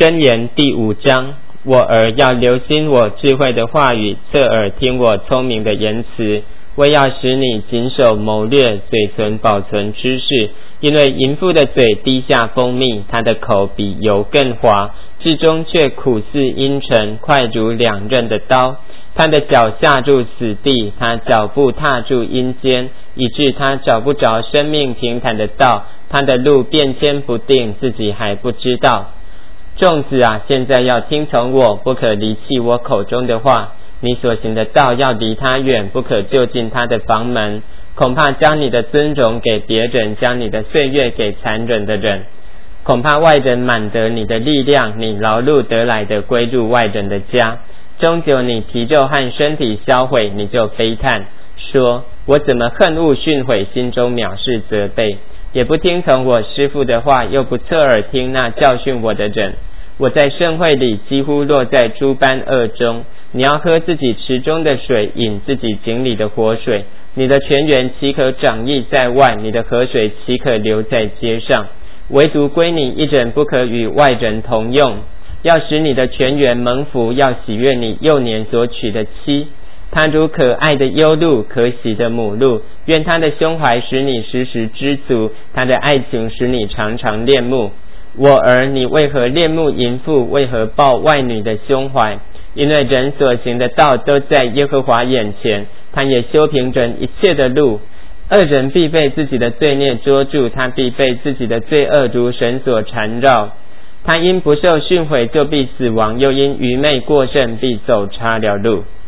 箴言第5章，我儿要留心我智慧的话语，侧耳听我聪明的言辞，为要使你谨守谋略，嘴唇保存知识。因为淫妇的嘴滴下蜂蜜，她的口比油更滑，至终却苦似阴沉，快如2刃的刀。他的脚下入死地，他脚步踏住阴间，以致他找不着生命平坦的道。他的路变迁不定，自己还不知道。众子啊，现在要听从我，不可离弃我口中的话。你所行的道要离他远，不可就近他的房门。恐怕将你的尊荣给别人，将你的岁月给残忍的人。恐怕外人满得你的力量，你劳碌得来的归入外人的家。终究你皮肉和身体销毁，你就悲叹说，我怎么恨恶训诲，心中藐视责备，也不听从我师父的话，又不侧耳听那教训我的人。我在盛会里几乎落在诸般恶中。你要喝自己池中的水，饮自己井里的活水。你的泉源岂可长溢在外？你的河水岂可流在街上？唯独归你一人，不可与外人同用。要使你的泉源蒙福，要喜悦你幼年所娶的妻。他如可爱的幽鹿，可喜的母鹿。愿他的胸怀使你时时知足，他的爱情使你常常恋慕。我儿，你为何恋慕淫妇？为何抱外女的胸怀？因为人所行的道都在耶和华眼前，他也修平整一切的路。恶人必被自己的罪孽捉住，他必被自己的罪恶如绳索缠绕。他因不受训诲就必死亡，又因愚昧过甚必走差了路。